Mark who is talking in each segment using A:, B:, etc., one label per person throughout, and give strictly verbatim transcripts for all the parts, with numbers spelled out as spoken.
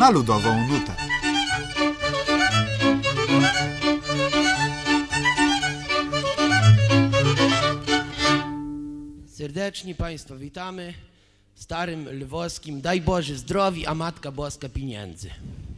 A: na ludową nutę.
B: Serdecznie Państwa witamy w starym lwowskim Daj Boże zdrowi, a Matka Boska pieniędzy.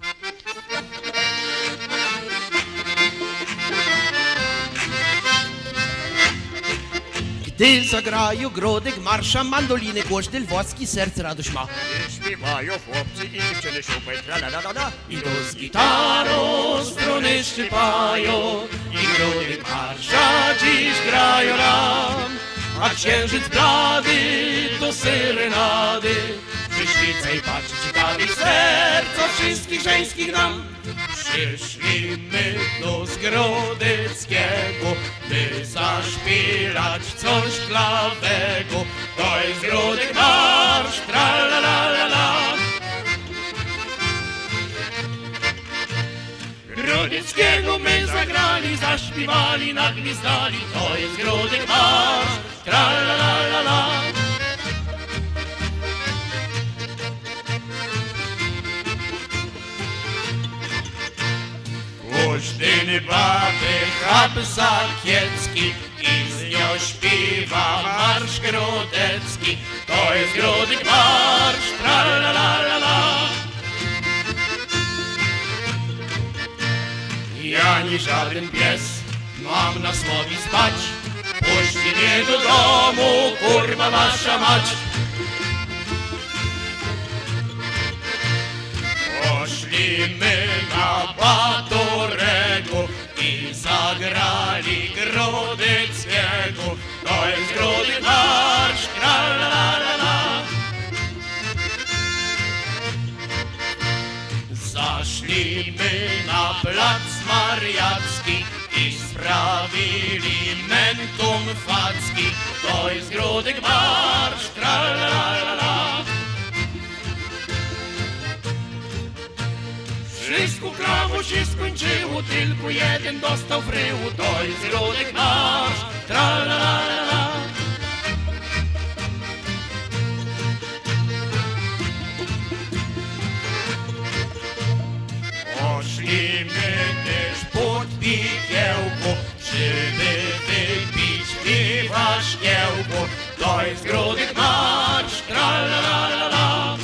B: Gdy zagrają grodek, marsza, mandoliny, głośny lwowski, serce radość ma.
C: Śpiewają chłopcy i dziewczyny szupy, tra-la-la-la-la.
B: I do z gitarą struny szczypają, i grodek marsza dziś grają nam. A księżyc blady do serenady przyświeca i patrzy ciekawie serca wszystkich żeńskich nam. Przyszli my do Zgrodeckiego, by zaśpiewać coś klawego. To jest Grodek marsz, tra-la-la-la-la. Grodeckiego my zagrali, zaśpiewali, nagwizdali. To jest Grodek marsz, tra-la-la-la-la. Głośny bawy chab Zakiecki i z nią śpiewa marsz grodecki. To jest Grodek marsz, tra-la-la-la-la. Ja nie żaden pies, mam na słowie spać. Puśćcie mnie do domu, kurwa wasza mać. Poszliśmy na Batorego i zagrali Grodeckiego. To jest Grodek marsz, tra-la-la-la-la. Zaszliśmy na plac Mariacki i sprawili mentum facki. To jest Grodek marsz, tra-la-la-la-la. Wszystko klawo się skończyło, tylko jeden dostał w ryłu. To jest Grodek marsz, tra-la-la-la-la. Poszliśmy też pod pikiełko, żeby wypić piwa szkiełko. To jest Grodek marsz, tra-la-la-la-la.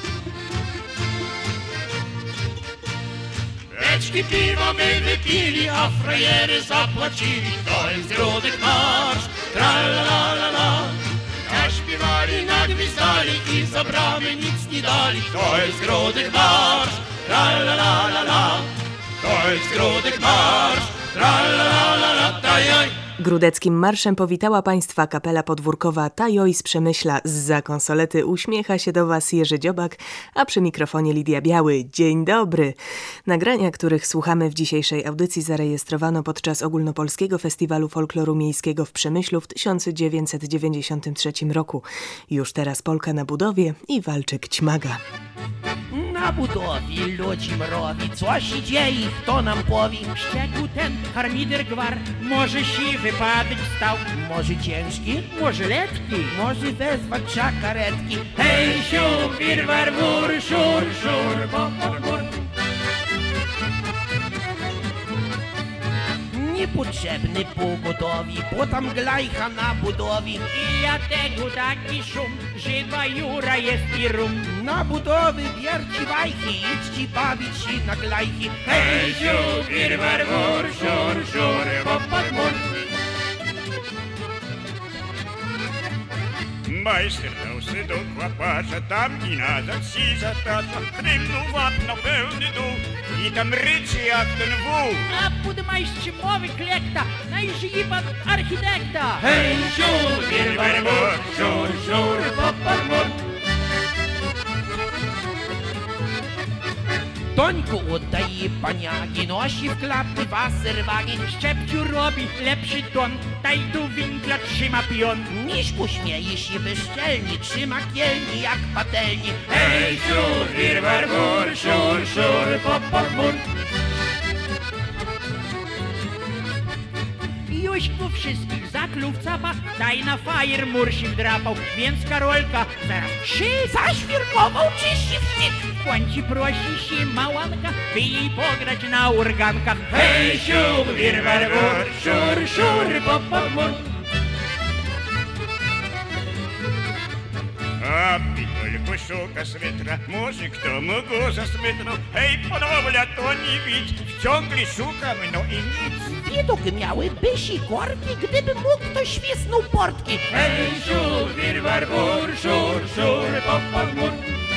B: Beczki piwa my wypili, a frajery zapłacili. To jest Grodek marsz, tra-la-la-la-la. Naśpiewali, nagwizdali i za bramy nic nie dali. To jest Grodek marsz, tra-la-la-la-la. To jest Grodek marsz, tra-la-la-la-la. Tajaj.
D: Grudeckim marszem powitała Państwa kapela podwórkowa Tajoj z Przemyśla. Zza konsolety uśmiecha się do Was Jerzy Dziobak, a przy mikrofonie Lidia Biały. Dzień dobry! Nagrania, których słuchamy w dzisiejszej audycji, zarejestrowano podczas Ogólnopolskiego Festiwalu Folkloru Miejskiego w Przemyślu w tysiąc dziewięćset dziewięćdziesiątym trzecim roku. Już teraz Polka na budowie i Walczyk Ćmaga.
E: Na budowie ludzi mrowi, co się dzieje, kto nam powie? Szczegół ten harmider gwar, może siwy wypadek stał, może ciężki, może letki, może wezwać trzeba karetki. Hej, siu, wirwar, wór, szur, szur, bo, bo, bur. Niepotrzebny pogodowi, bo tam glajcha na budowie. I ja tego taki szum, żywa jura jest i rum. Na budowy bierci wajchi, idźcie bawić się na glajchi. Hej, siu, wirwar, wór, szur, szur, bo, bo, bur.
C: Majster dał się do kłapacza, tam i nazad się zatacza. Rymnu wapno pełny dół i tam ryczy jak ten wół.
E: A podmajście mowy klekta, najżyje pan architekta.
C: Hej, siur, wirwar, wór, szur, szur, popar, mur.
E: Tońku oddaje paniagi, nosi w klapy waserwagi. Szczepciu robi lepszy ton, taj tu winkla trzyma pion. Niż uśmieje się bezczelnie, trzyma kielni jak patelni.
C: Hej, siur, wirwar, wór, szur, szur, popar, mur.
E: Januśku wszystkich zakluł w capach, daj na fajer mursi wdrapał, więc Karolka zaraz szy zaświrkował czyści wstyd. W końcu prosi się małanka, by jej pograć na organkach. Hej, siur, wir, war, wur, szur, szur, pop, pop, mur.
C: А только шука с ветра, может, кто могу за светру. Ej, ponownie to nie widz, wciągli szukamy, no i nic.
E: Widok miały bysi korki, gdyby mógł, to świsnął portki.
B: Hej, szur, wir, war, wur, szur, szur, pop, pop, mur.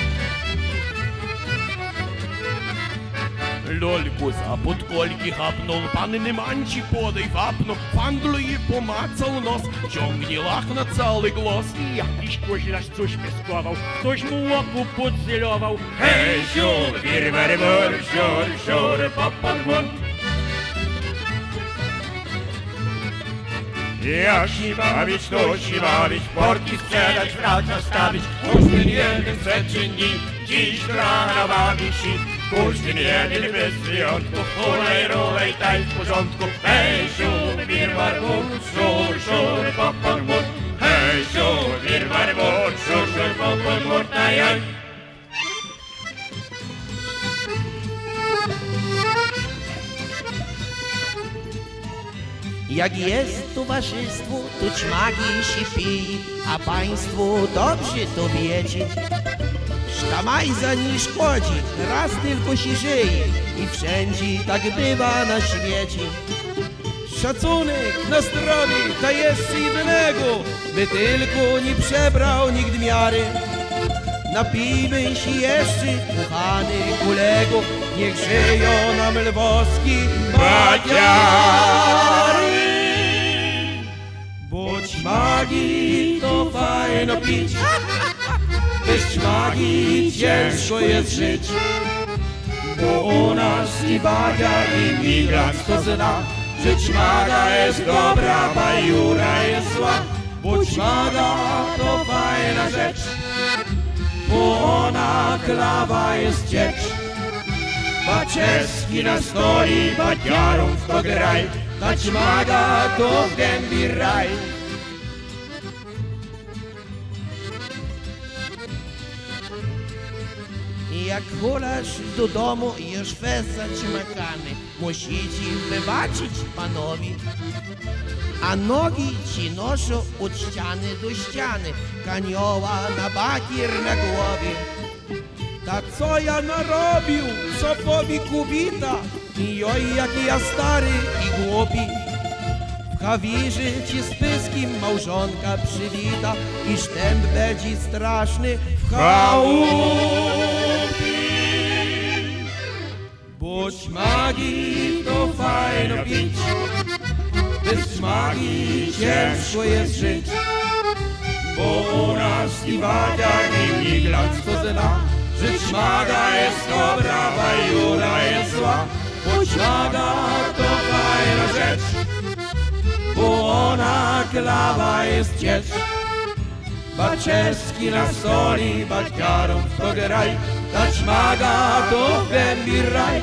A: Лёльку за подкольки хапнул, панny манчи подaj вапнул, фандлує помацał nos, ciągnie lach na cały głos.
E: Jakiś koźlarz coś pieskował, ktoś mu łoku podzylował.
B: Hej, szur, wir, war, wur, szur, szur, pop, pop, mur.
C: Jak się bawić, to się bawić,
B: Portki sprzedać, wrać nastawić. Każdy jeden chce czyni, dziś do rana bawi się. Każdy jeden bez wyjątku, hulaj, rolej, taj w porządku. Hej, szur, wir, war, wur, szur, szur, pop, pop, mur. Hej, szur, wir, war, wur, szur, szur, pop, pop, mur, tajaj.
F: Jak jest towarzystwo, to ćmagi się pije, a państwo dobrze to wiecie. Sztamajza nie szkodzi, raz tylko się żyje i wszędzie tak bywa na świecie.
G: Szacunek na zdrowie, ta jeszcze jednego, by tylko nie przebrał nikt miary. Napijmy się jeszcze, kochany kolego, niech żyją nam lwowski baciary. Bo ćmagi to fajno pić, bez ćmagi ciężko jest żyć. Bo u nas i badziar i migrant to zna, że ćmaga jest dobra, bajura jest zła. Bo ćmaga to fajna rzecz, bo ona klawa jest ciecz. Baczeski na stoi, baciarów to graj, ta ćmaga to w gębi raj.
F: Jak hulasz do domu, już fesa ćmakany, musicie wybaczyć panowie. A nogi ci noszą od ściany do ściany, kanioła na bakier na głowie.
G: Ta co ja narobił, co powie kubita, i oj jak ja stary i głupi. W Hawirzy ci z pyskim małżonka przywita i sztęp będzie straszny w chałupie. Bo ćmagi to fajno pić, bez ćmagi ciężko jest żyć. Bo u nas i badziar i migrant to zna, że ćmaga jest dobra, bajura jest zła. Bo ćmaga to fajna rzecz, bo ona klawa jest ciecz. Baczeski na stoli, baciarów to graj, ta ćmaga to w gębi raj.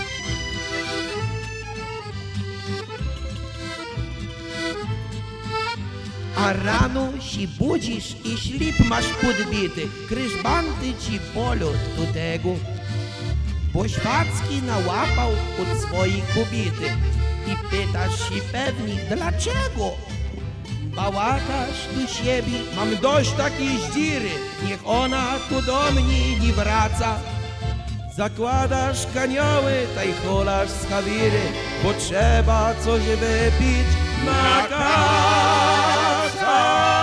F: A rano się budzisz i ślip masz podbity, kryżbanty ci bolą do tego. Bo Świacki nałapał od swojej kobiety i pytasz się pewnie dlaczego. Bałakasz do siebie,
G: Mam dość takiej zdziry, niech ona tu do mnie nie wraca. Zakładasz kanioły, taj hulasz z Hawiry, bo trzeba coś wypić na kasa.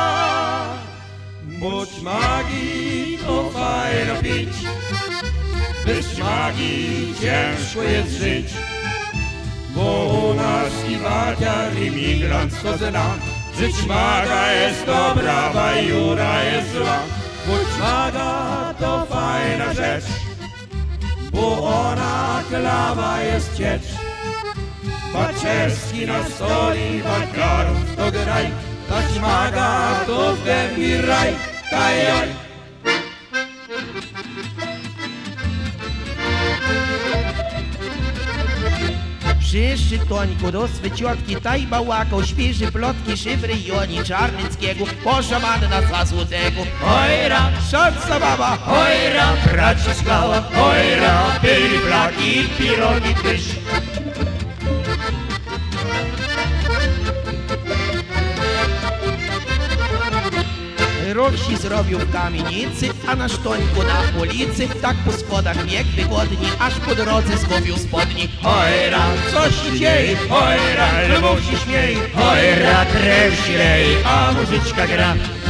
G: Bo ćmagi to fajno pić, bez ćmagi ciężko jest żyć. Bo u nas i baciar i migrant to zna, że ćmaga jest dobra, bajura jest zła. Bo ćmaga to fajna rzecz, bo ona klawa jest ciecz. Baczeski na stoli, baciarów to graj, ta ćmaga to w gębi raj, tajaj.
F: Przyszły Tońku do swej ciotki, taj bałakał, świeży plotki, szyfry Joni Czarnickiego, poszamany na dwa złotego.
B: Ojra,
F: Szansa baba,
B: ojra, Bracislava, ojra, byli flaki, pirogi też.
F: rok się zrobił w kamienicy, a na sztońku na ulicy, tak po schodach bieg wygodni, aż po drodze zgubił spodni.
B: Ojra,
F: Co się dzieje?
B: ojra, lwów się śmieje, ojra, krew się leje, a muzyczka gra.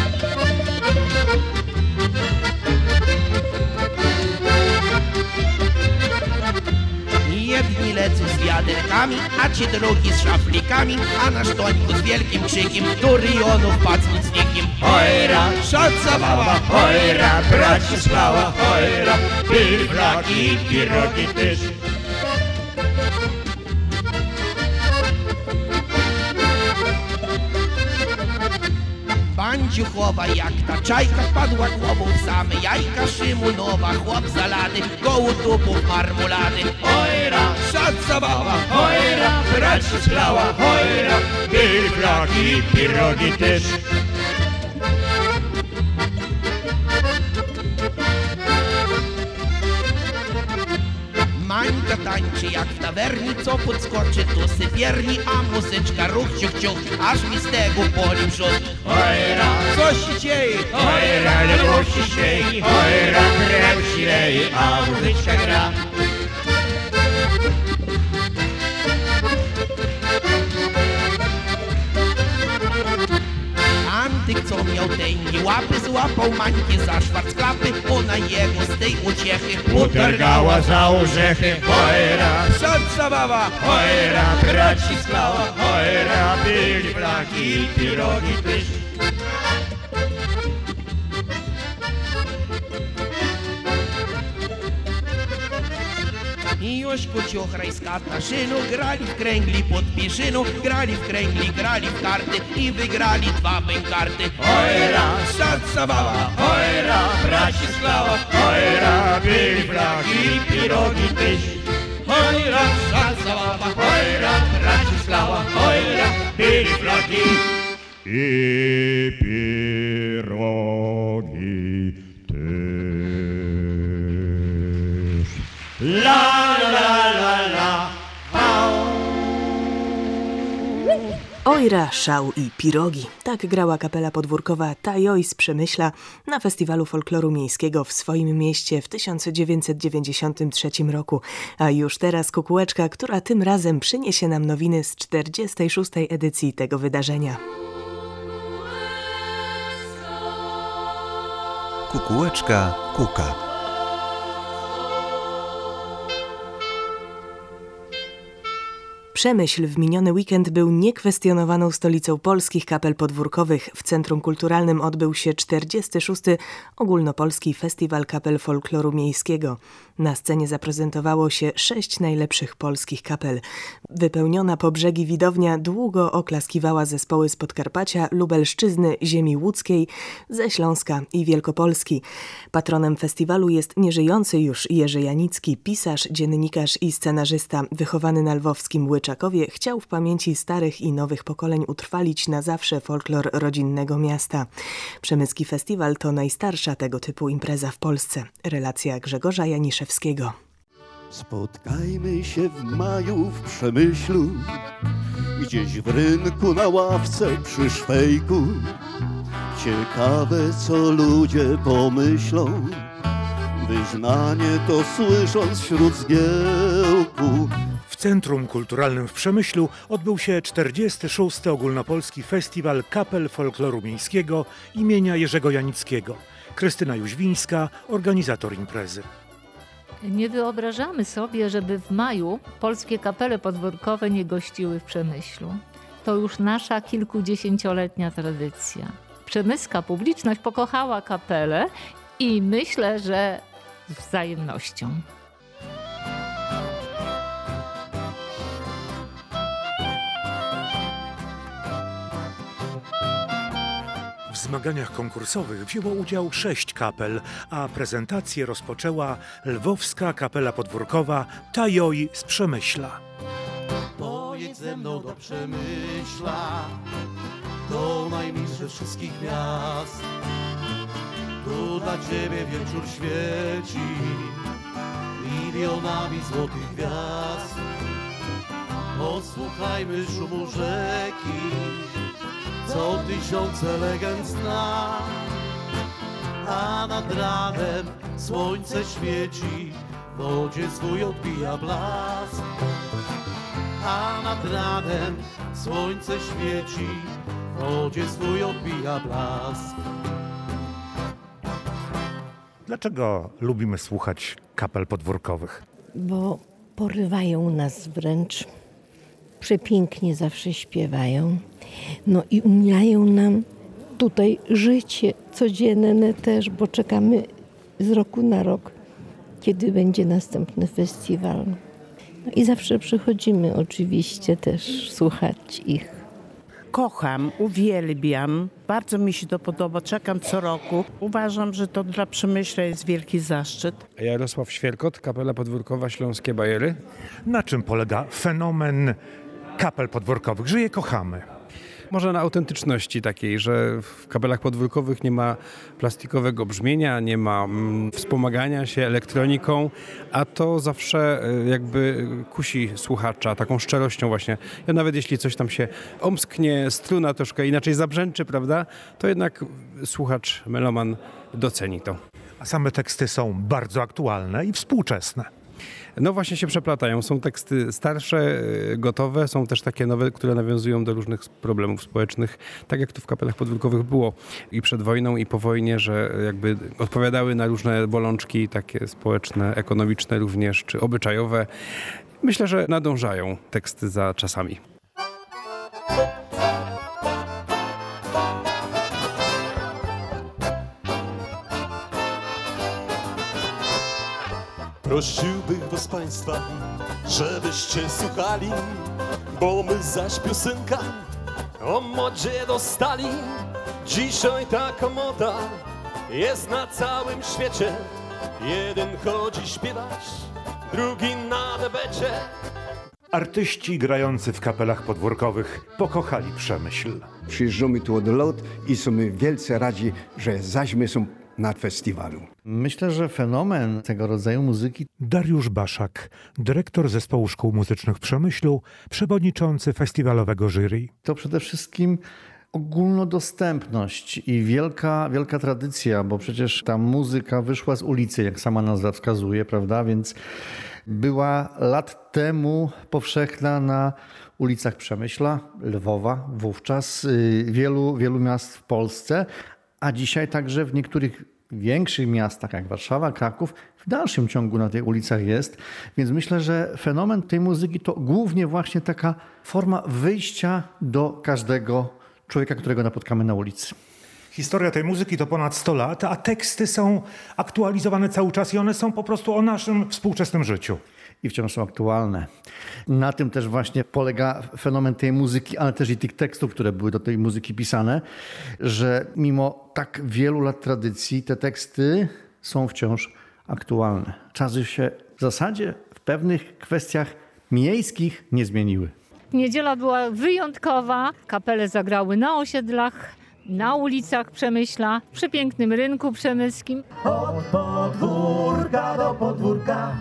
F: Jedni lecą z wiaderkami, a ci drugi z szaflikami, a na sztońku z wielkim krzykiem do rejonu wpadł z nikim.
B: Ojra,
F: Szansa baba,
B: ojra, Bracislava, ojra, byli flaki i pirogi też.
F: Bandziuchowa jak ta czajka wpadła głową w same jajka, Szymunowa chłop zalany, gołu dupów marmolady.
B: Ojra,
F: Szansa baba,
B: ojra, Bracislava, ojra, byli flaki i pirogi też.
F: Mańka tańczy jak w tawerni, co podskoczy tu sypierni, a muzyczka ruch ciuch ciuch, aż mi z tego boli brzuch.
B: Ojra,
F: Co się dzieje?
B: ojra, lwów się śmieje, ojra, krew się leje, a muzyczka gra.
F: Antyk, co miał tęgie łapy, złapał Mańkę za szwarc klapy, ona jego z tej uciechy
B: Utargała za orzechy, ojra,
F: Szansa baba,
B: ojra, Bracislava, ojra, byli flaki i pirogi też.
F: i Jośku ciochraj z Katarzyną grali w kręgli pod Piszyną, grali w kręgli, grali w karty i wygrali dwa bękarty.
B: Ojra,
F: Szansa baba,
B: ojra, Bracislava, ojra, byli flaki i pirogi też. Ojra, szansa baba, ojra, Bracislava, ojra, byli flaki
C: i pirogi też.
B: La la la la la, au.
D: Ojra, szał i pirogi. Tak grała kapela podwórkowa Tajoj z Przemyśla na Festiwalu Folkloru Miejskiego w swoim mieście w tysiąc dziewięćset dziewięćdziesiątym trzecim roku. A już teraz kukułeczka, która tym razem przyniesie nam nowiny z czterdziestej szóstej edycji tego wydarzenia.
H: Kukułeczka kuka.
D: Przemyśl w miniony weekend był niekwestionowaną stolicą polskich kapel podwórkowych. W Centrum Kulturalnym odbył się czterdziesty szósty Ogólnopolski Festiwal Kapel Folkloru Miejskiego. Na scenie zaprezentowało się sześć najlepszych polskich kapel. Wypełniona po brzegi widownia długo oklaskiwała zespoły z Podkarpacia, Lubelszczyzny, ziemi łódzkiej, ze Śląska i Wielkopolski. Patronem festiwalu jest nieżyjący już Jerzy Janicki, pisarz, dziennikarz i scenarzysta. Wychowany na lwowskim Łyczakowie, chciał w pamięci starych i nowych pokoleń utrwalić na zawsze folklor rodzinnego miasta. Przemyski Festiwal to najstarsza tego typu impreza w Polsce. Relacja Grzegorza Janiszewskiego.
I: Spotkajmy się w maju w Przemyślu, gdzieś w rynku na ławce przy szwejku. Ciekawe, co ludzie pomyślą, wyznanie to słysząc wśród zgiełku.
J: W Centrum Kulturalnym w Przemyślu odbył się czterdziesty szósty Ogólnopolski Festiwal Kapel Folkloru Miejskiego imienia Jerzego Janickiego. Krystyna Jóźwińska, organizator imprezy.
K: Nie wyobrażamy sobie, żeby w maju polskie kapele podwórkowe nie gościły w Przemyślu. To już nasza kilkudziesięcioletnia tradycja. Przemyska publiczność pokochała kapelę i myślę, że z wzajemnością.
J: W zmaganiach konkursowych wzięło udział sześć kapel, a prezentację rozpoczęła lwowska kapela podwórkowa Tajoj z Przemyśla.
I: ze mną do Przemyśla, do najmilsze wszystkich miast. Tu dla ciebie wieczór świeci milionami złotych gwiazd. Posłuchajmy szumu rzeki, co tysiące legend zna, a nad ranem słońce świeci, w wodzie swój odbija blask. A nad ranem słońce świeci, w wodzie swój odbija blask.
J: Dlaczego lubimy słuchać kapel podwórkowych?
L: Bo porywają nas wręcz. Przepięknie zawsze śpiewają. No i umilają nam tutaj życie codzienne też, bo czekamy z roku na rok, kiedy będzie następny festiwal. No i zawsze przychodzimy oczywiście też słuchać ich.
M: Kocham, uwielbiam, bardzo mi się to podoba, czekam co roku. Uważam, że to dla Przemyśla jest wielki zaszczyt.
N: Jarosław Świerkot, Kapela Podwórkowa Śląskie Bajery.
J: Na czym polega fenomen kapel podwórkowych, że je kochamy?
N: Może na autentyczności takiej, że w kapelach podwórkowych nie ma plastikowego brzmienia, nie ma mm, wspomagania się elektroniką, a to zawsze jakby kusi słuchacza taką szczerością właśnie. Ja nawet jeśli coś tam się omsknie, struna troszkę inaczej zabrzęczy, prawda, to jednak słuchacz, meloman doceni to.
J: A same teksty są bardzo aktualne i współczesne.
N: No właśnie się przeplatają. Są teksty starsze, gotowe, są też takie nowe, które nawiązują do różnych problemów społecznych, tak jak to w kapelach podwórkowych było i przed wojną, i po wojnie, że jakby odpowiadały na różne bolączki takie społeczne, ekonomiczne również, czy obyczajowe. Myślę, że nadążają teksty za czasami.
O: Prosiłbym was państwa, żebyście słuchali, bo my zaś piosenka o modzie dostali. Dzisiaj taka moda jest na całym świecie. Jeden chodzi śpiewać, drugi na debecie.
J: Artyści grający w kapelach podwórkowych pokochali Przemyśl.
P: Przyjeżdżamy tu od lat i są wielce radzi, że zaśmy są na festiwalu.
Q: Myślę, że fenomen tego rodzaju muzyki.
J: Dariusz Baszak, dyrektor Zespołu Szkół Muzycznych w Przemyślu, przewodniczący festiwalowego jury.
Q: To przede wszystkim ogólnodostępność i wielka, wielka tradycja, bo przecież ta muzyka wyszła z ulicy, jak sama nazwa wskazuje, prawda? Więc była lat temu powszechna na ulicach Przemyśla, Lwowa, wówczas wielu, wielu miast w Polsce, a dzisiaj także w niektórych większych miastach, jak Warszawa, Kraków, w dalszym ciągu na tych ulicach jest. Więc myślę, że fenomen tej muzyki to głównie właśnie taka forma wyjścia do każdego człowieka, którego napotkamy na ulicy.
J: Historia tej muzyki to ponad sto lat, a teksty są aktualizowane cały czas i one są po prostu o naszym współczesnym życiu.
Q: I wciąż są aktualne. Na tym też właśnie polega fenomen tej muzyki, ale też i tych tekstów, które były do tej muzyki pisane, że mimo tak wielu lat tradycji te teksty są wciąż aktualne. Czasy się w zasadzie w pewnych kwestiach miejskich nie zmieniły.
K: Niedziela była wyjątkowa. Kapele zagrały na osiedlach, na ulicach Przemyśla, przy pięknym rynku przemyskim.
B: Od podwórka do podwórka,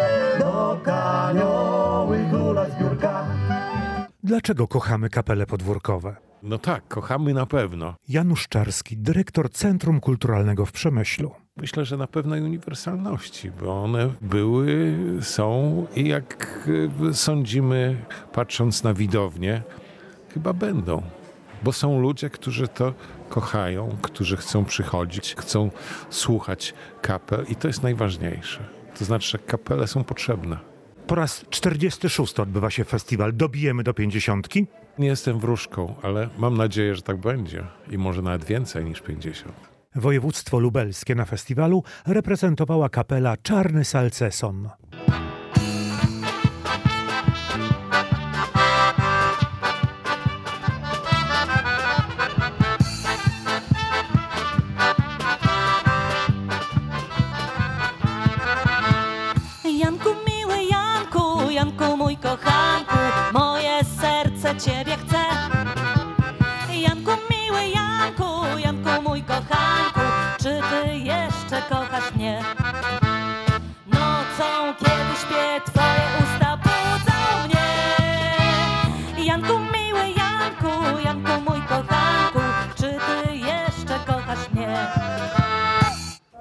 B: do kanioły hula zbiórka.
J: Dlaczego kochamy kapele podwórkowe?
R: No tak, kochamy na pewno.
J: Janusz Czarski, dyrektor Centrum Kulturalnego w Przemyślu.
R: Myślę, że na pewnej uniwersalności, bo one były, są i jak sądzimy, patrząc na widownię, chyba będą. Bo są ludzie, którzy to kochają, którzy chcą przychodzić, chcą słuchać kapel i to jest najważniejsze. To znaczy, że kapele są potrzebne.
J: Po raz czterdziesty szósty odbywa się festiwal. Dobijemy do pięćdziesiątki?
R: Nie jestem wróżką, ale mam nadzieję, że tak będzie i może nawet więcej niż pięćdziesiąt.
J: Województwo lubelskie na festiwalu reprezentowała kapela Czarny Salceson.
S: Janku, miły Janku, Janku mój kochanku, moje serce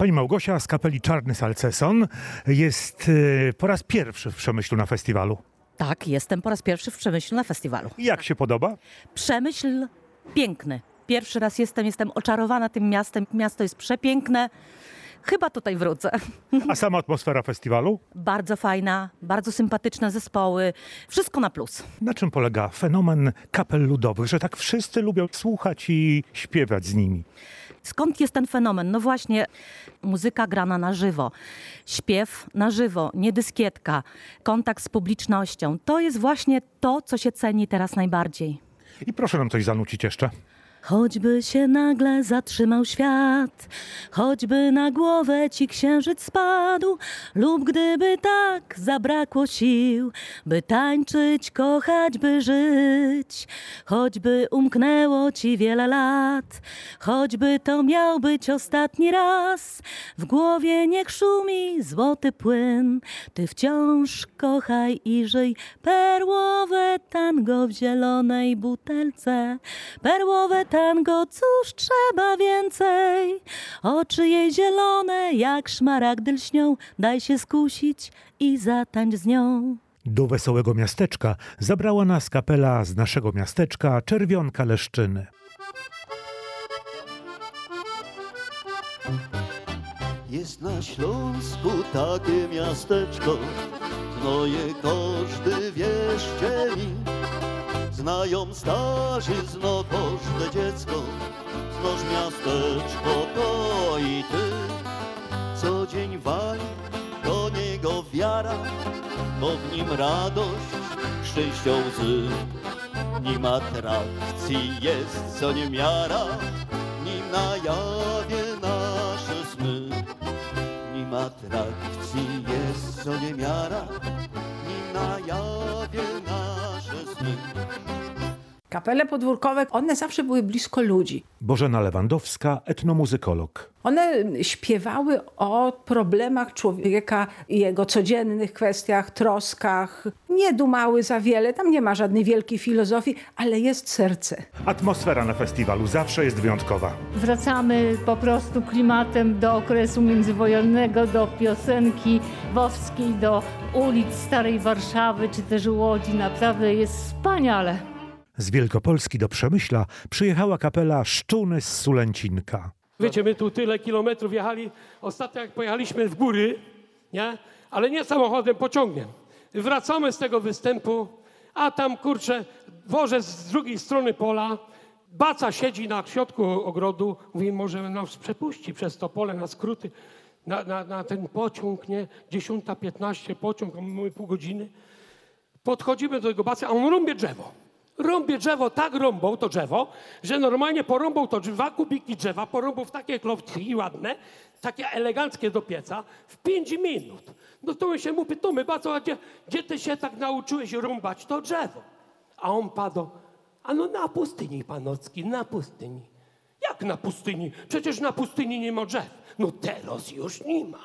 J: Pani Małgosia z kapeli Czarny Salceson jest y, po raz pierwszy w Przemyślu na festiwalu.
S: Tak, jestem po raz pierwszy w Przemyślu na festiwalu.
J: Jak się podoba?
S: Przemyśl piękny. Pierwszy raz jestem, jestem oczarowana tym miastem. Miasto jest przepiękne. Chyba tutaj wrócę.
J: A sama atmosfera festiwalu?
S: Bardzo fajna, bardzo sympatyczne zespoły. Wszystko na plus.
J: Na czym polega fenomen kapel ludowych, że tak wszyscy lubią słuchać i śpiewać z nimi?
S: Skąd jest ten fenomen? No właśnie, muzyka grana na żywo, śpiew na żywo, nie dyskietka, kontakt z publicznością. To jest właśnie to, co się ceni teraz najbardziej.
J: I proszę nam coś zanucić jeszcze.
S: Choćby się nagle zatrzymał świat, choćby na głowę ci księżyc spadł, lub gdyby tak zabrakło sił, by tańczyć, kochać, by żyć, choćby umknęło ci wiele lat, choćby to miał być ostatni raz, w głowie niech szumi złoty płyn, ty wciąż kochaj i żyj, perłowe tango w zielonej butelce, perłowe tango, cóż trzeba więcej? Oczy jej zielone jak szmaragdy lśnią, daj się skusić i zatańcz z nią.
J: Do wesołego miasteczka zabrała nas kapela z naszego miasteczka Czerwionka Leszczyny.
I: Jest na Śląsku takie miasteczko, zno je każdy, wierzcie mi. Znają starzy, zno każde dziecko, znoż miasteczko to i ty. Co dzień wali do niego wiara, bo w nim radość, szczęścia łzy. Nim atrakcji jest co niemiara, nim na jawie nasze sny. Nim atrakcji jest co niemiara, nim na jawie nasze sny.
T: Kapele podwórkowe, one zawsze były blisko ludzi.
J: Bożena Lewandowska, etnomuzykolog.
T: One śpiewały o problemach człowieka i jego codziennych kwestiach, troskach. Nie dumały za wiele, tam nie ma żadnej wielkiej filozofii, ale jest serce.
J: Atmosfera na festiwalu zawsze jest wyjątkowa.
K: Wracamy po prostu klimatem do okresu międzywojennego, do piosenki wowskiej, do ulic Starej Warszawy czy też Łodzi. Naprawdę jest wspaniale.
J: Z Wielkopolski do Przemyśla przyjechała kapela Szczuny z Sulęcinka.
U: Wiecie, my tu tyle kilometrów jechali. Ostatnio jak pojechaliśmy w góry, nie? Ale nie samochodem, pociągiem. Wracamy z tego występu, a tam, kurczę, dworzec z drugiej strony pola. Baca siedzi na środku ogrodu. Mówi, może nas przepuści przez to pole na skróty, na, na, na ten pociąg, nie? dziesiąta piętnaście pociąg, mamy pół godziny. Podchodzimy do tego bacy, a on rąbie drzewo. Rąbie drzewo, tak rąbał to drzewo, że normalnie porąbał to dwa kubiki drzewa, porąbał w takie klocki ładne, takie eleganckie do pieca, w pięć minut. No to my się mu pytamy, baco, a gdzie, gdzie ty się tak nauczyłeś rąbać to drzewo? A on padł, a no na pustyni, panocki, na pustyni. Jak na pustyni? Przecież na pustyni nie ma drzew. No teraz już nie ma.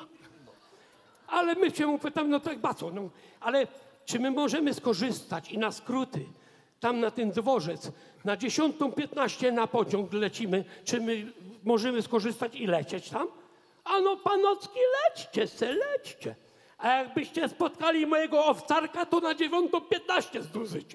U: Ale my się mu pytamy, no tak baco, no ale czy my możemy skorzystać i na skróty, tam na ten dworzec, na dziesiątą piętnaście na pociąg lecimy, czy my możemy skorzystać i lecieć tam? A no panocki, lećcie se, lećcie. A jakbyście spotkali mojego owcarka, to na dziewiątą piętnaście zdążycie.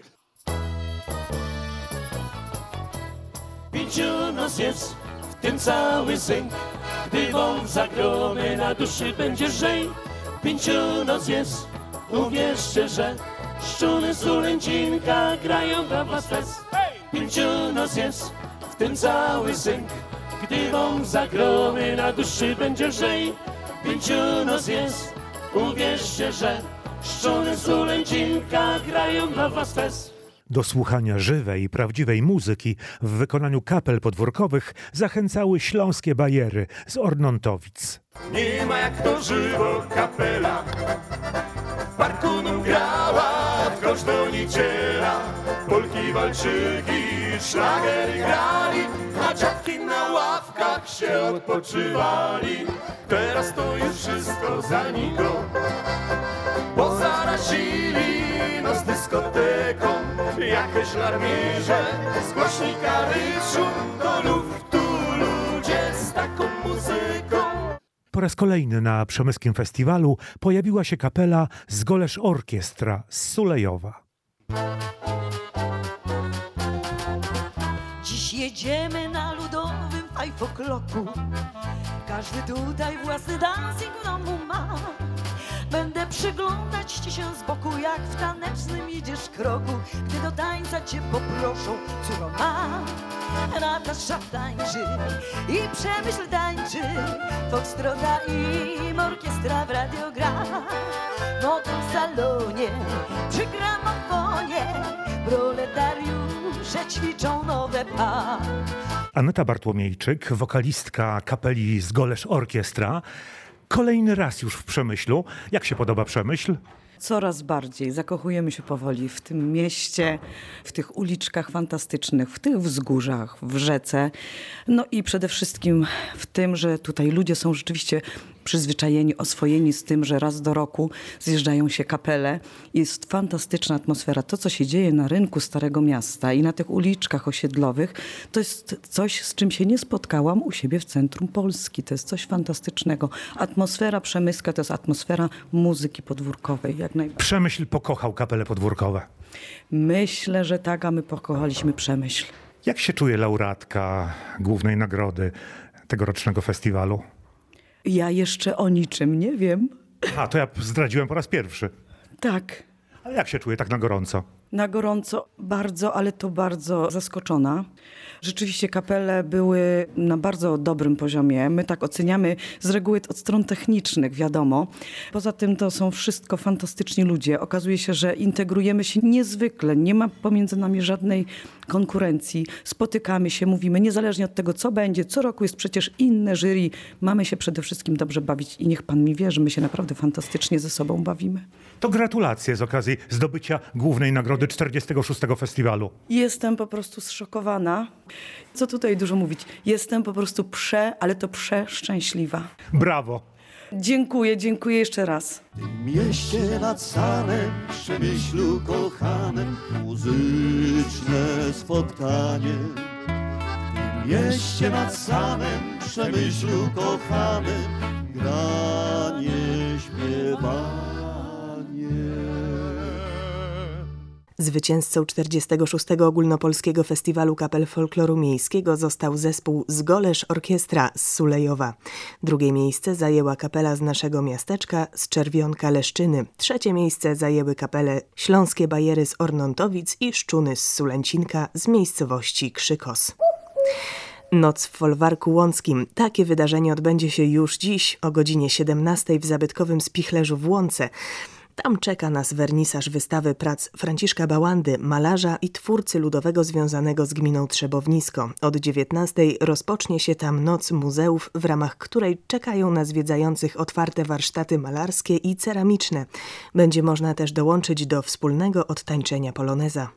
B: Pięciu nas jest, w tym cały sęk, gdy wąt zagromy na duszy będzie żej. Pięciu nas jest, uwierzcie, że Szczuny z Sulęcinka grają dla was fest. Pięciu nas jest, w tym cały synk, gdy wam zagromy na duszy będzie lżej. Pięciu nas jest, uwierzcie, że Szczuny z Sulęcinka grają dla was fest.
J: Do słuchania żywej i prawdziwej muzyki w wykonaniu kapel podwórkowych zachęcały śląskie bajery z Ornontowic.
B: Nie ma jak to żywo kapela, w parku nam grała, w kosz do niedziela. Polki, walczyki, szlagery grali, a dziadki na ławkach się odpoczywali. Teraz to już wszystko zaniko, bo zarazili nas dyskoteką. Jakieś larmierze z głośnika ryczą do luftu ludzie z taką muzyką.
J: po raz kolejny na Przemyskim Festiwalu pojawiła się kapela Zgolesz Orkiestra z Sulejowa.
A: Dziś jedziemy na ludowym five o'clocku. Każdy tutaj własny dancing w domu ma. Będę przyglądać ci się z boku, jak w tanecznym idziesz kroku. Gdy do tańca cię poproszą, córo ma. Natasza tańczy i Przemyśl tańczy, foxtrota i orkiestra w radio gra. No to w salonie, przy gramofonie, proletariusze ćwiczą nowe pas.
J: Aneta Bartłomiejczyk, wokalistka kapeli Zgolesz Orkiestra. Kolejny raz już w Przemyślu. Jak się podoba Przemyśl?
V: Coraz bardziej zakochujemy się powoli w tym mieście, w tych uliczkach fantastycznych, w tych wzgórzach, w rzece. No i przede wszystkim w tym, że tutaj ludzie są rzeczywiście przyzwyczajeni, oswojeni z tym, że raz do roku zjeżdżają się kapele. Jest fantastyczna atmosfera. To, co się dzieje na rynku Starego Miasta i na tych uliczkach osiedlowych, to jest coś, z czym się nie spotkałam u siebie w centrum Polski. To jest coś fantastycznego. Atmosfera przemyska to jest atmosfera muzyki podwórkowej. Jak naj...
J: Przemyśl pokochał kapele podwórkowe.
V: Myślę, że tak, a my pokochaliśmy Przemyśl.
J: Jak się czuje laureatka głównej nagrody tegorocznego festiwalu?
V: Ja jeszcze o niczym nie wiem.
J: A, to ja zdradziłem po raz pierwszy.
V: Tak.
J: Ale jak się czuje tak na gorąco?
V: Na gorąco bardzo, ale to bardzo zaskoczona. Rzeczywiście kapele były na bardzo dobrym poziomie. My tak oceniamy z reguły od stron technicznych, wiadomo. Poza tym to są wszystko fantastyczni ludzie. Okazuje się, że integrujemy się niezwykle. Nie ma pomiędzy nami żadnej konkurencji. Spotykamy się, mówimy, niezależnie od tego, co będzie. Co roku jest przecież inne jury. Mamy się przede wszystkim dobrze bawić i niech pan mi wierzy, my się naprawdę fantastycznie ze sobą bawimy.
J: To gratulacje z okazji zdobycia głównej nagrody czterdziestego szóstego festiwalu.
V: Jestem po prostu zszokowana. Co tutaj dużo mówić? Jestem po prostu prze, ale to przeszczęśliwa.
J: Brawo.
V: Dziękuję, dziękuję jeszcze raz.
I: W tym mieście nad Sanem, Przemyślu kochanym, muzyczne spotkanie. W tym mieście nad Sanem, Przemyślu kochanym, granie, śpiewanie.
D: Zwycięzcą czterdziestego szóstego Ogólnopolskiego Festiwalu Kapel Folkloru Miejskiego został zespół Zgolesz Orkiestra z Sulejowa. Drugie miejsce zajęła kapela z naszego miasteczka z Czerwionka Leszczyny. Trzecie miejsce zajęły kapele Śląskie Bajery z Ornontowic i Szczuny z Sulęcinka z miejscowości Krzykos. Noc w Folwarku Łąckim. Takie wydarzenie odbędzie się już dziś o godzinie siedemnastej w zabytkowym Spichlerzu w Łące. Tam czeka nas wernisaż wystawy prac Franciszka Bałandy, malarza i twórcy ludowego związanego z gminą Trzebownisko. Od dziewiętnastej rozpocznie się tam Noc Muzeów, w ramach której czekają na zwiedzających otwarte warsztaty malarskie i ceramiczne. Będzie można też dołączyć do wspólnego odtańczenia poloneza.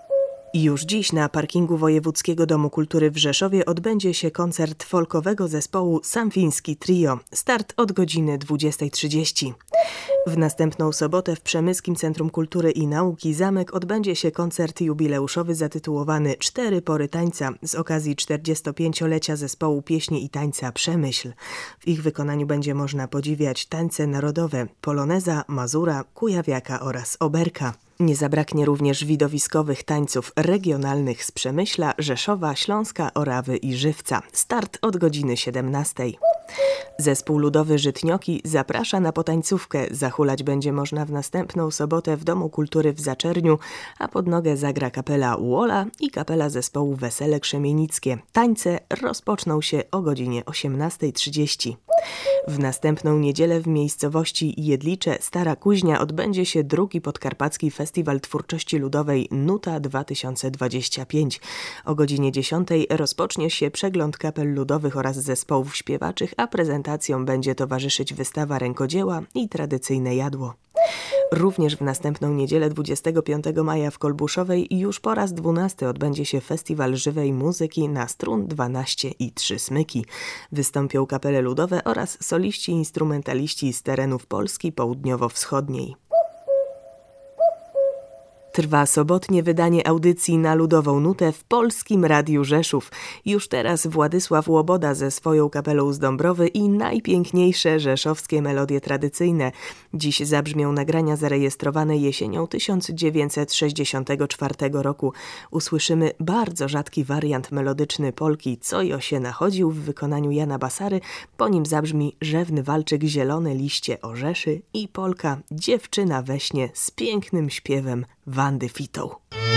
D: Już dziś na parkingu Wojewódzkiego Domu Kultury w Rzeszowie odbędzie się koncert folkowego zespołu Samfiński Trio. Start od godziny dwudziestej trzydzieści. W następną sobotę w Przemyskim Centrum Kultury i Nauki Zamek odbędzie się koncert jubileuszowy zatytułowany Cztery pory tańca z okazji czterdziestopięciolecia zespołu pieśni i tańca Przemyśl. W ich wykonaniu będzie można podziwiać tańce narodowe poloneza, mazura, kujawiaka oraz oberka. Nie zabraknie również widowiskowych tańców regionalnych z Przemyśla, Rzeszowa, Śląska, Orawy i Żywca. Start od godziny siedemnastej. Zespół ludowy Żytnioki zaprasza na potańcówkę. Zahulać będzie można w następną sobotę w Domu Kultury w Zaczerniu, a pod nogę zagra kapela Łola i kapela zespołu Wesele Krzemienickie. Tańce rozpoczną się o godzinie osiemnastej trzydzieści. W następną niedzielę w miejscowości Jedlicze Stara Kuźnia odbędzie się drugi podkarpacki Festiwal Twórczości Ludowej Nuta dwa tysiące dwadzieścia pięć. O godzinie dziesiątej rozpocznie się przegląd kapel ludowych oraz zespołów śpiewaczych, a prezentacjom będzie towarzyszyć wystawa rękodzieła i tradycyjne jadło. Również w następną niedzielę dwudziestego piątego maja w Kolbuszowej już po raz dwunasty odbędzie się Festiwal Żywej Muzyki na strun dwanaście i trzy smyki. Wystąpią kapele ludowe oraz soliści instrumentaliści z terenów Polski południowo-wschodniej. Trwa sobotnie wydanie audycji na Ludową Nutę w Polskim Radiu Rzeszów. Już teraz Władysław Łoboda ze swoją kapelą z Dąbrowy i najpiękniejsze rzeszowskie melodie tradycyjne. Dziś zabrzmią nagrania zarejestrowane jesienią tysiąc dziewięćset sześćdziesiątego czwartego roku. Usłyszymy bardzo rzadki wariant melodyczny polki Co jo się nachodził w wykonaniu Jana Basary. Po nim zabrzmi rzewny walczyk Zielone liście orzeszy i polka Dziewczyna we śnie z pięknym śpiewem Wandy Fitą.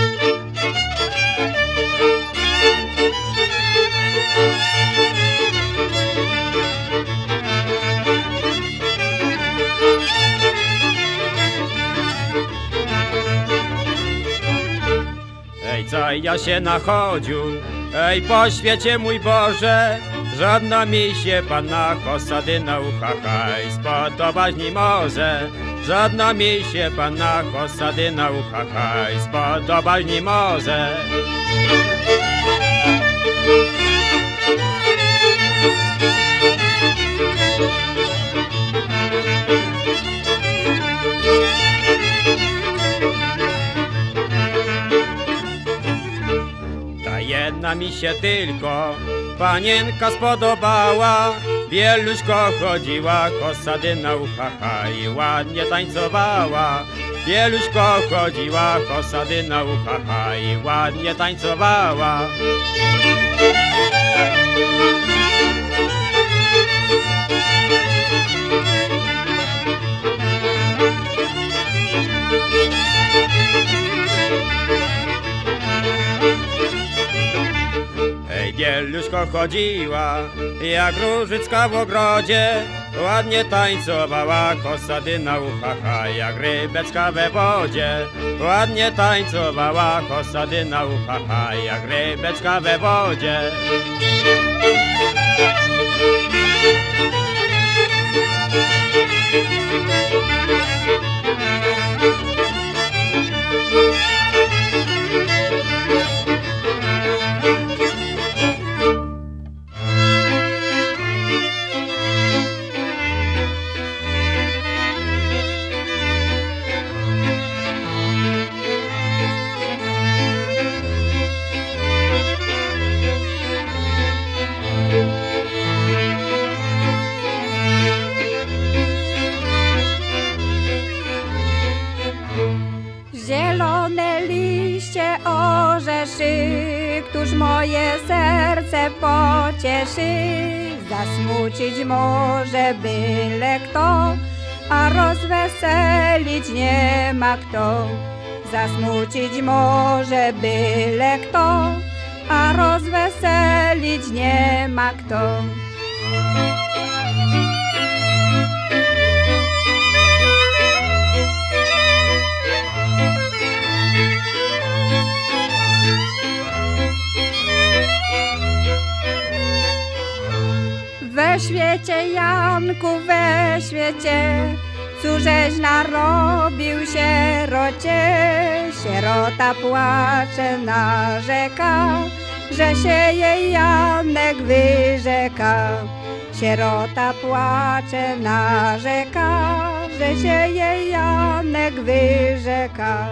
E: Ej, co ja się nachodził, ej, po świecie mój Boże, żadna mi się panna Kosadyna uchachaj spodobać nie może. Żadna mi się panna Kosadyna uchachaj spodobać nie może. Ta jedna mi się tylko panienka spodobała, Bieluśko chodziła, Kosadyna uchacha i ładnie tańcowała. Bieluśko chodziła, Kosadyna uchacha i ładnie tańcowała. Ej, Bieluśko chodziła, jak różycka w ogrodzie, ładnie tańcowała, Kosadyna uchacha, jak rybecka we wodzie. Ładnie tańcowała, Kosadyna uchacha, jak rybecka we wodzie.
G: Zielone liście orzeszy, któż moje serce pocieszy. Zasmucić może byle kto, a rozweselić nie ma kto. Zasmucić może byle kto, a rozweselić nie ma kto. We świecie, Janku, we świecie, cóżeś narobił sierocie. Sierota płacze, narzeka, że się jej Janek wyrzeka. Sierota płacze, narzeka, że się jej Janek wyrzeka.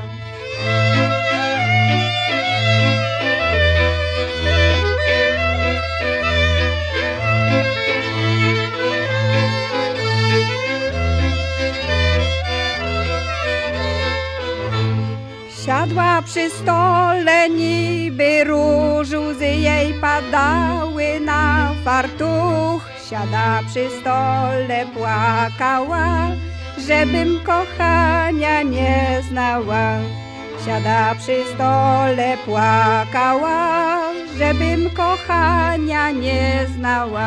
G: Siadła przy stole, niby róż, łzy jej padały na fartuch. Siada przy stole, płakała, żebym kochania nie znała. Siada przy stole, płakała, żebym kochania nie znała.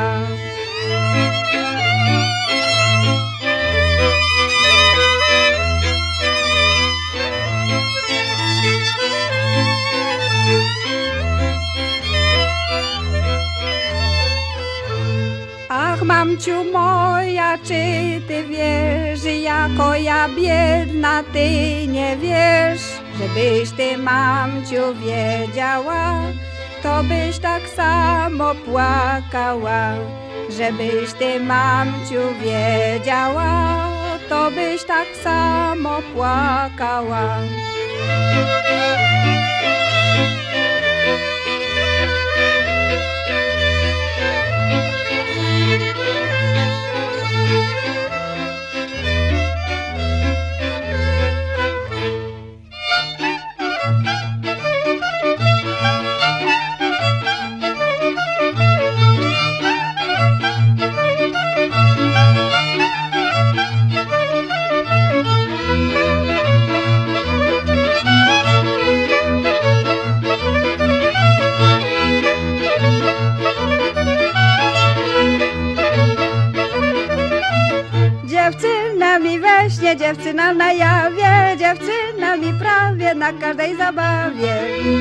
G: Ach, mamciu moja, czy ty wiesz, jako ja biedna, ty nie wiesz? Żebyś ty, mamciu, wiedziała, to byś tak samo płakała. Żebyś ty, mamciu, wiedziała, to byś tak samo płakała. Dziewczyna mi we śnie, dziewczyna na jawie, dziewczyna mi prawie na każdej zabawie.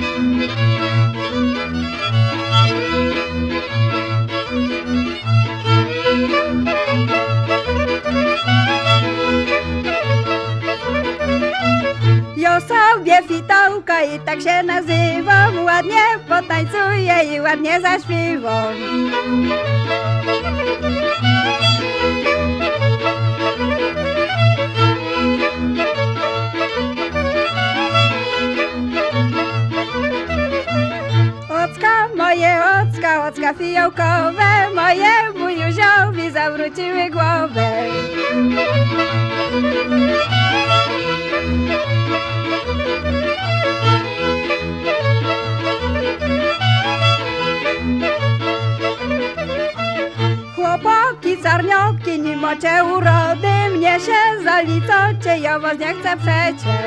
G: Ja sobie fitołka i tak się nazywam, ładnie potańcuję i ładnie zaśpiewam. Ocka, moje ocka, ocka fiołkowe, mojemu Józiowi zawróciły głowę. Chłopaki, carnioki, nim macie urody, mnie się zalicocie, ja was nie chcę przecie.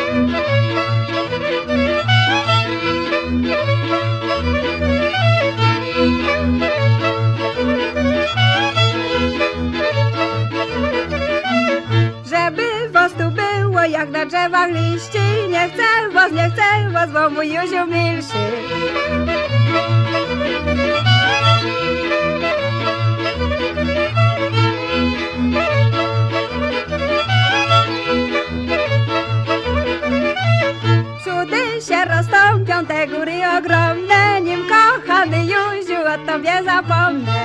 G: Żeby was tu było jak na drzewach liści, nie chcę was, nie chcę was, bo mój Józiu milszy. Cudy się rozstąpią, te góry ogromne, nim kochany Józiu o tobie zapomnę.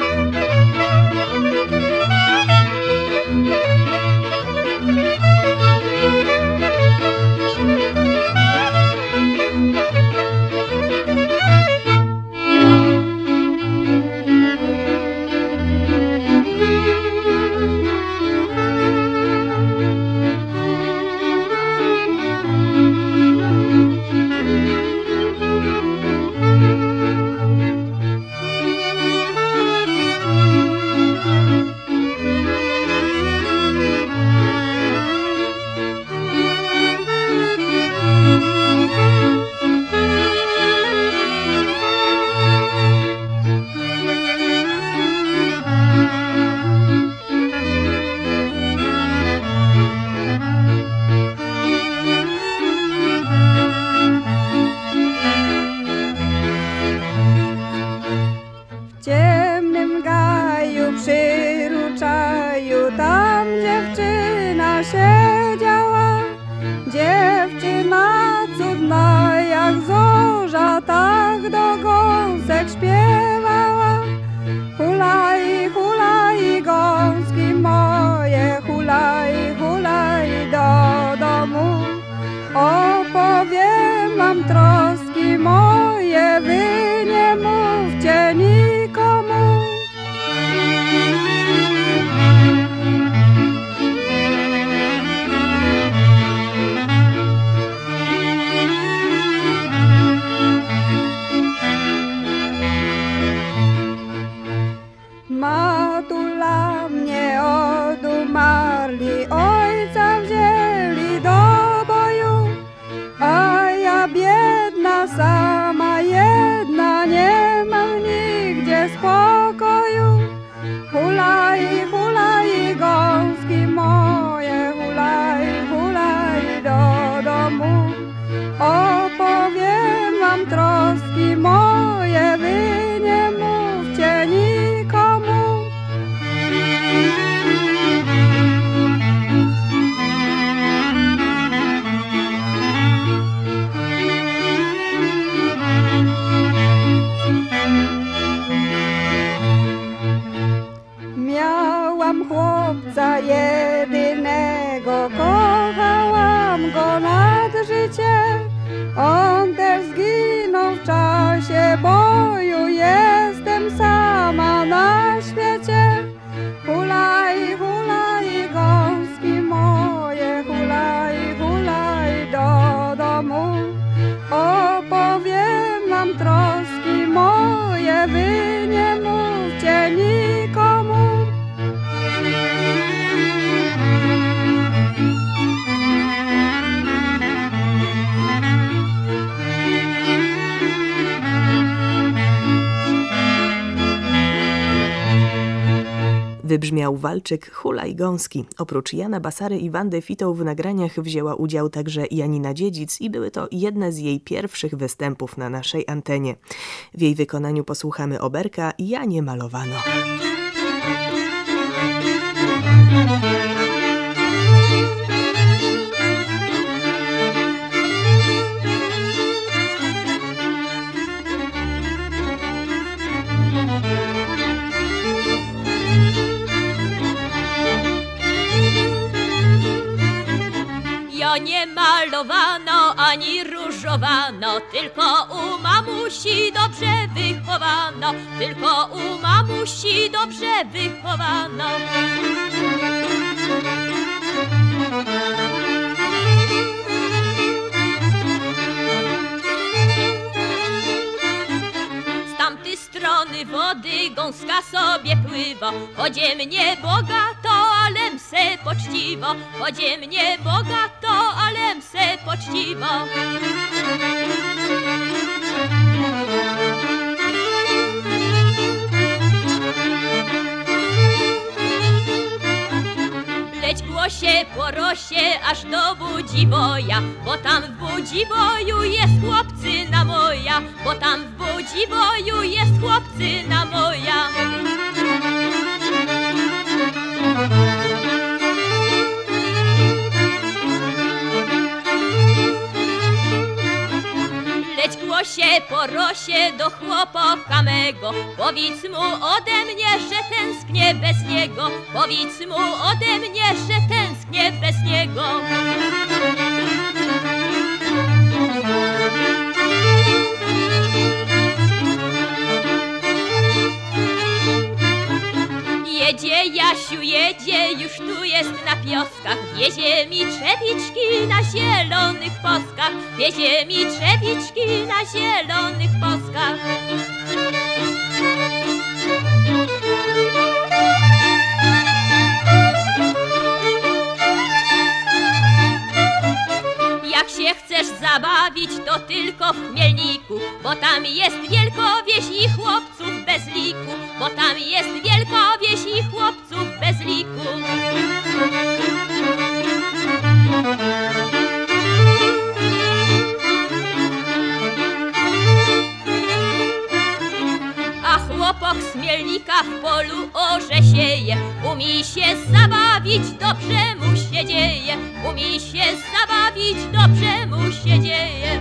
G: W ciemnym gaju przy ruczaju tam dziewczyna siedziała. Dziewczyna cudna jak zorza, tak do gąsek śpiewała. Hulaj, hulaj gąski moje, hulaj, hulaj do domu. Opowiem wam troski moje, wy nie mówcie nikomu. Matula mnie odumarli, ojca wzięli do boju, a ja biedna, sama jedna, nie mam nigdzie spokoju. Hulaj, hulaj gąski moje, hulaj, hulaj do domu. Opowiem wam troski moje, wy nie mówcie nikomu. Miałam chłopca jedynego, kochałam go nad On też zginął w czasie boju, jestem sama na świecie. Hulaj, hulaj, gąski moje, hulaj, hulaj do domu. Opowiem wam troski moje, wy nie mówcie nikomu.
D: Wybrzmiał walczyk Hulaj Gąski. Oprócz Jana Basary i Wandy Fitą w nagraniach wzięła udział także Janina Dziedzic i były to jedne z jej pierwszych występów na naszej antenie. W jej wykonaniu posłuchamy Oberka Ja nie malowano.
C: Ja nie malowano ani różowano, tylko u mamusi dobrze wychowano, tylko u mamusi dobrze wychowano. Z tamtej strony wody gąska sobie pływa, chodzie mnie bogato, alem se poczciwo, chodzie mnie bogato, alem se poczciwo. Leć głosie po rosie aż do Budziwoja, bo tam w Budziwoju jest chłopcyna moja, bo tam w Budziwoju jest chłopcyna moja. Leć głosie po rosie do chłopaka mego, powiedz mu ode mnie, że tęsknię bez niego, powiedz mu ode mnie, że tęsknię bez niego. Jedzie Jasiu, jedzie, już tu jest na pioskach, wiezie mi trzewiczki na zielonych poskach, wiezie mi trzewiczki na zielonych poskach. Jak się chcesz zabawić, to tylko w Chmielniku, bo tam jest wielkowieś i chłopców bez liku, bo tam jest wielkowieś i chłopców bez liku. A chłopak z Mielnika w polu orze sieje, umie się zabawić, dobrze mu się dzieje, umie się zabawić, dobrze mu się dzieje.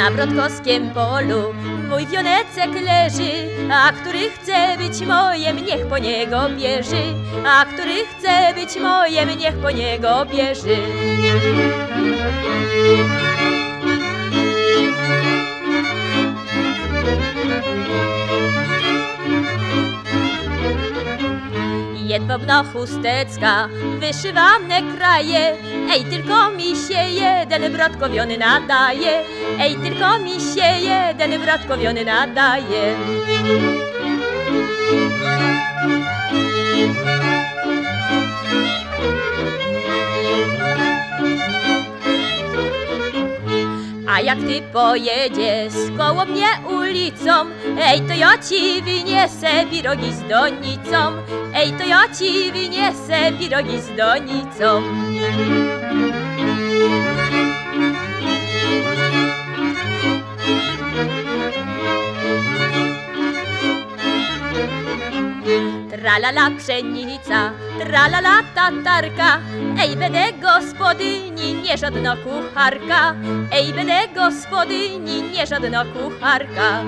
C: Na Brodkowskiem polu mój wionecek leży, a który chce być mojem, niech po niego bierze, a który chce być mojem, niech po niego bierze. Jedwabna chusteczka, wyszywane kraje, ej, tylko mi się jeden brodkowiony nadaje, ej, tylko mi się jeden brodkowiony nadaje. A jak ty pojedziesz koło mnie ulicą, ej, to ja ci wyniesę pirogi z donicą, ej, to ja ci wyniesę pirogi z donicą. Tralala pszenica, tralala tatarka, ej, będę gospodyni, nie żadna kucharka, ej, będę gospodyni, nie żadna kucharka.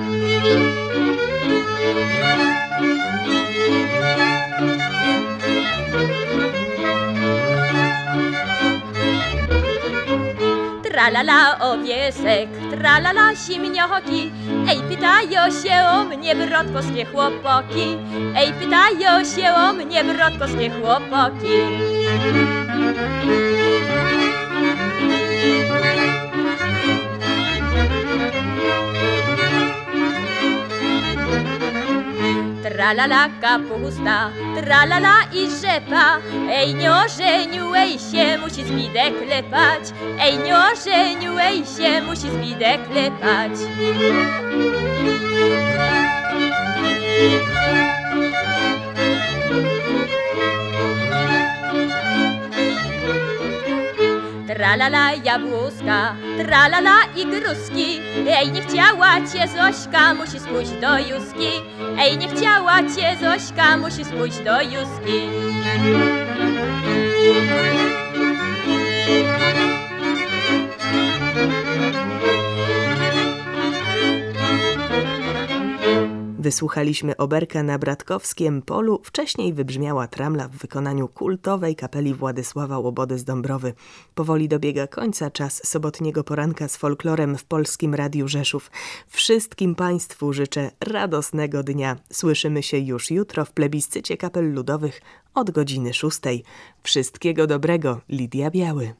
C: Tralala owiesek, tralala simnioki, ej, pytają się o mnie brodkowskie chłopaki, ej, pytają się o mnie brodkowskie chłopaki. Tralala kapusta, tralala i rzepa, ej, nie ożenił, ej, się musi zbidek klepać, ej, nie ożenił, ej, się musi zbidek klepać. Tralala jabłuska, tralala i gruski, ej, nie chciała cię Zośka, musi spójść do Józki, ej, nie chciała cię Zośka, musi spójść do Józki.
D: Wysłuchaliśmy Oberka na Brodkowskiem polu. Wcześniej wybrzmiała Tramla w wykonaniu kultowej kapeli Władysława Łobody z Dąbrowy. Powoli dobiega końca czas sobotniego poranka z folklorem w Polskim Radiu Rzeszów. Wszystkim Państwu życzę radosnego dnia. Słyszymy się już jutro w plebiscycie kapel ludowych od godziny szóstej. Wszystkiego dobrego. Lidia Biały.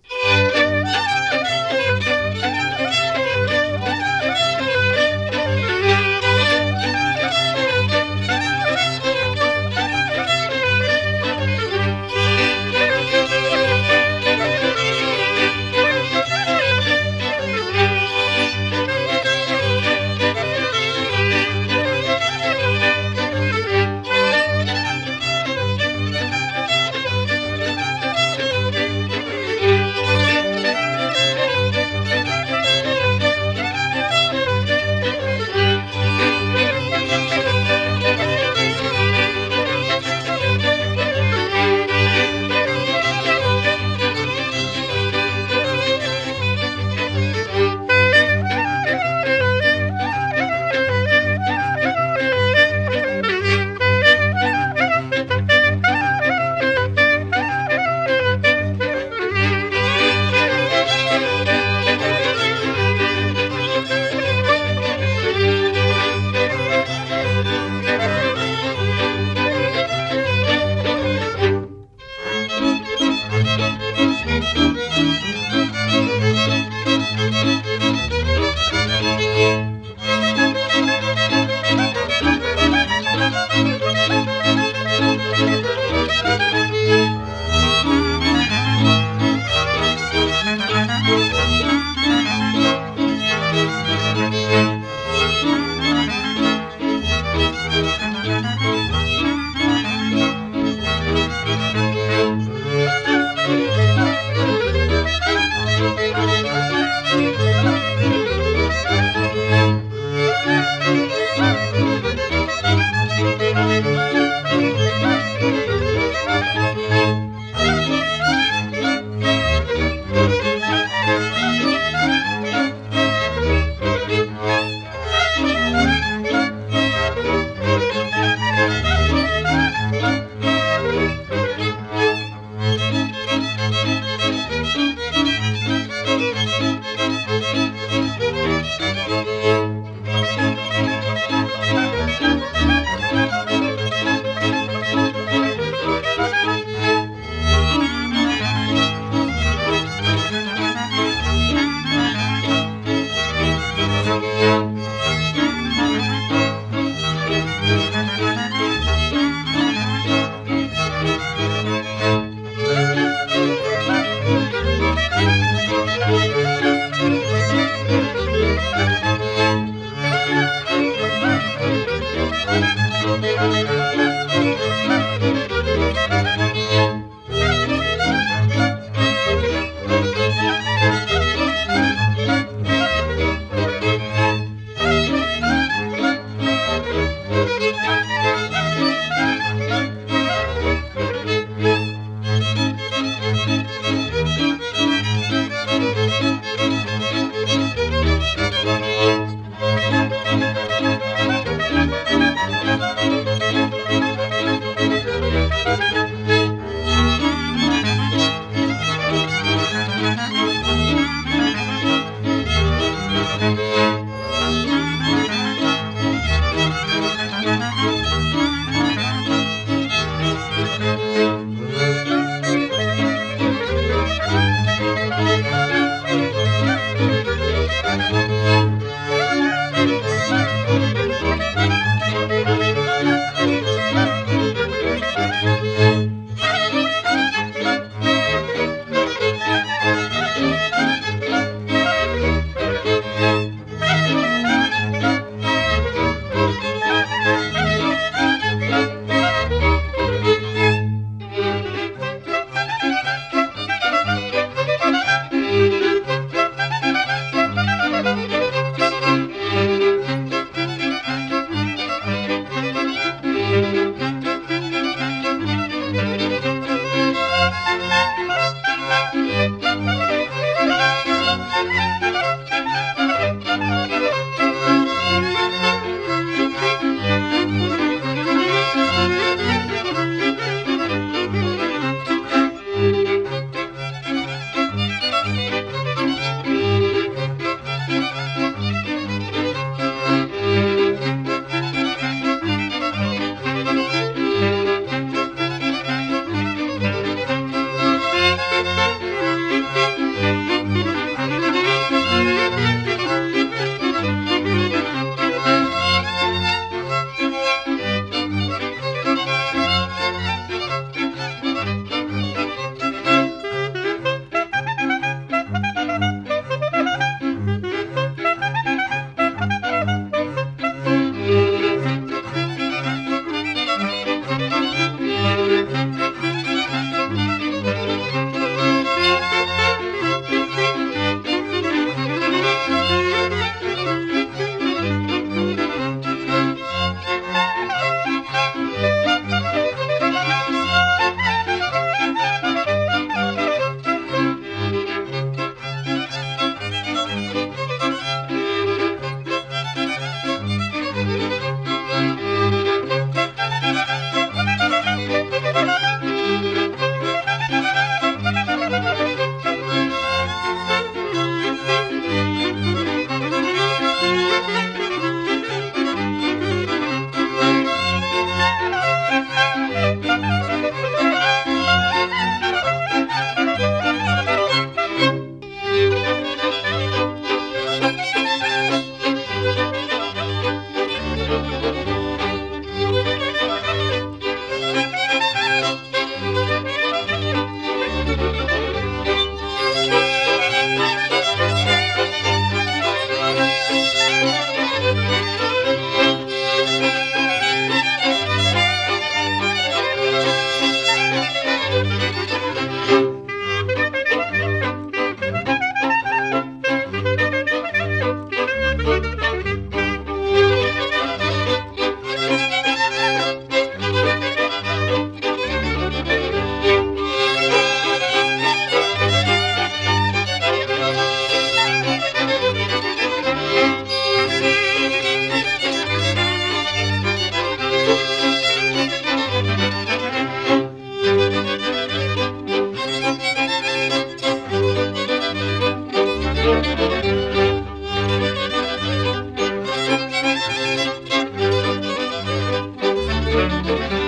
B: Thank you.